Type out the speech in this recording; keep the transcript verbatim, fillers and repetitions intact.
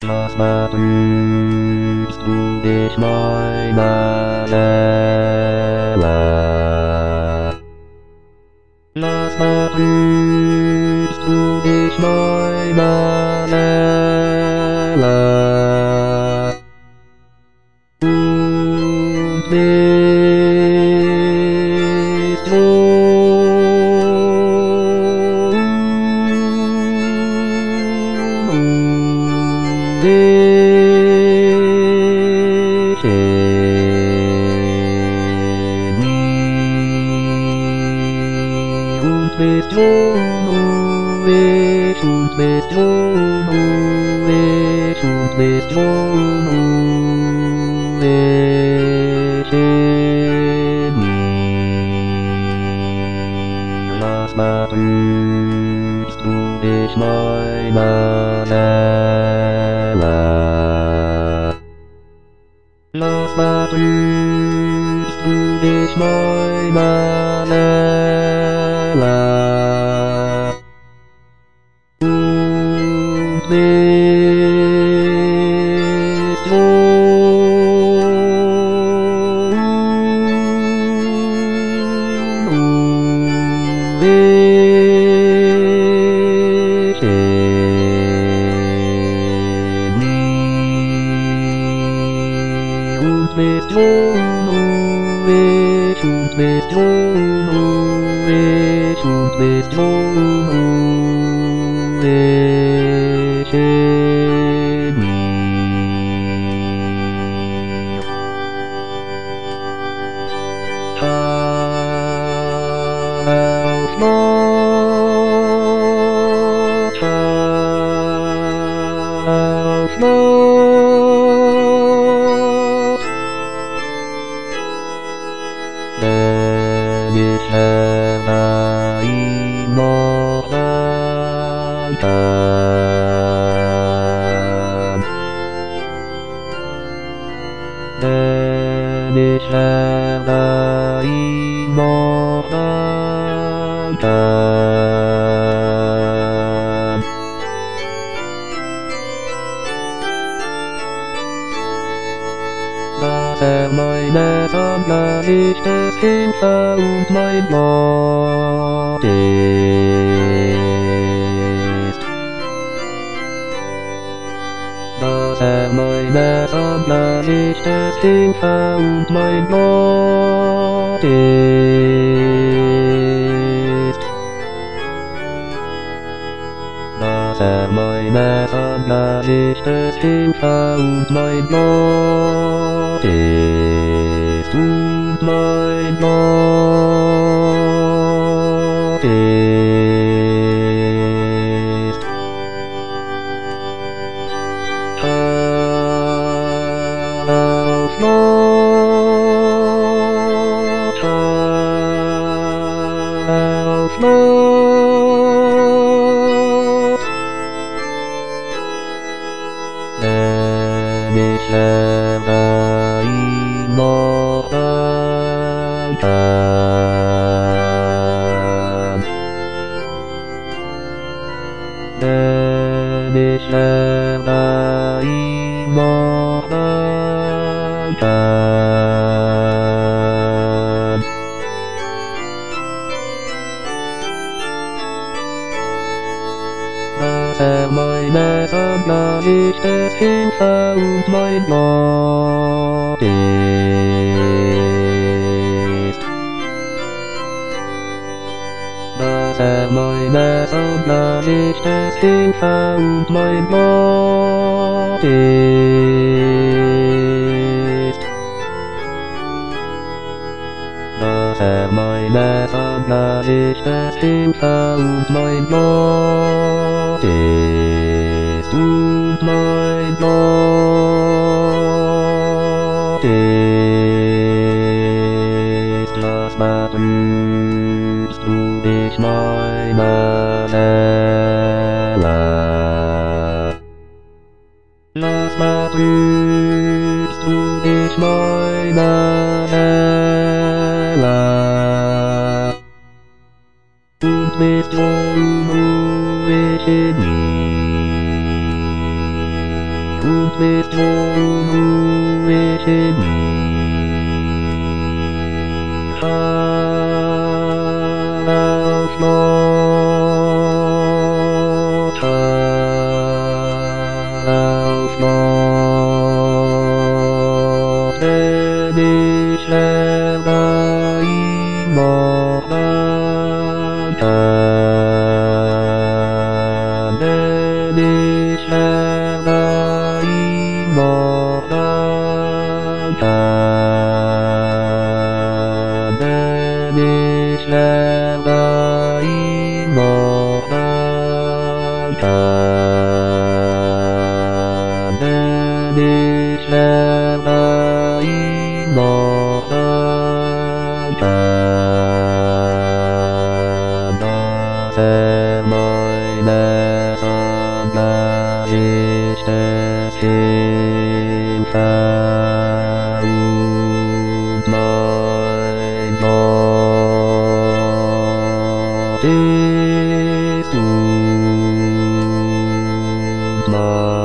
Das betrügst du dich, meine Seele. Das betrügst du dich, meine Seele. Und bist unschuldig in mir und bist unruhig und bist unruhig und bist unruhig in mir. Was betrügst du dich, meine Seele? Was betrügst du dich, meine Seele? Und bist unruhig in mir und bist unruhig und bist unruhig und bist unruhig in mir. Auf Nacht, auf Nacht, denn ich werde ihn noch danken. Denn ich werde ihn noch danken. Dass er meines Angesichtes Hilfe und mein Gott ist. Dass er meines Angesichtes Hilfe und mein Gott ist. Dass er meines Angesichtes Hilfe und mein Gott ist und mein Gott ist. Auf Nacht, auf Nacht, denn ich werde ihn noch danken. Denn ich werde ihn noch danken. Dass er meines Angesichtes Hilfe und mein Gott ist. Dass er meines Angesichtes Hilfe und mein Gott ist. Dass er meines Angesichtes Hilfe und mein Gott ist und mein Gott ist. Was betrügst du dich, meine Seele? Was betrügst du dich, meine Seele? Und bist unruhig in mir und bist unruhig in mir. Hör auf noch, hör auf noch, denn ich werde immer weiter, denn ich werde immer weiter, denn ich werde immer weiter, denn ich werde immer weiter. Dass er meine Sammler ist, es Hilfe und mein Gott ist gut, mein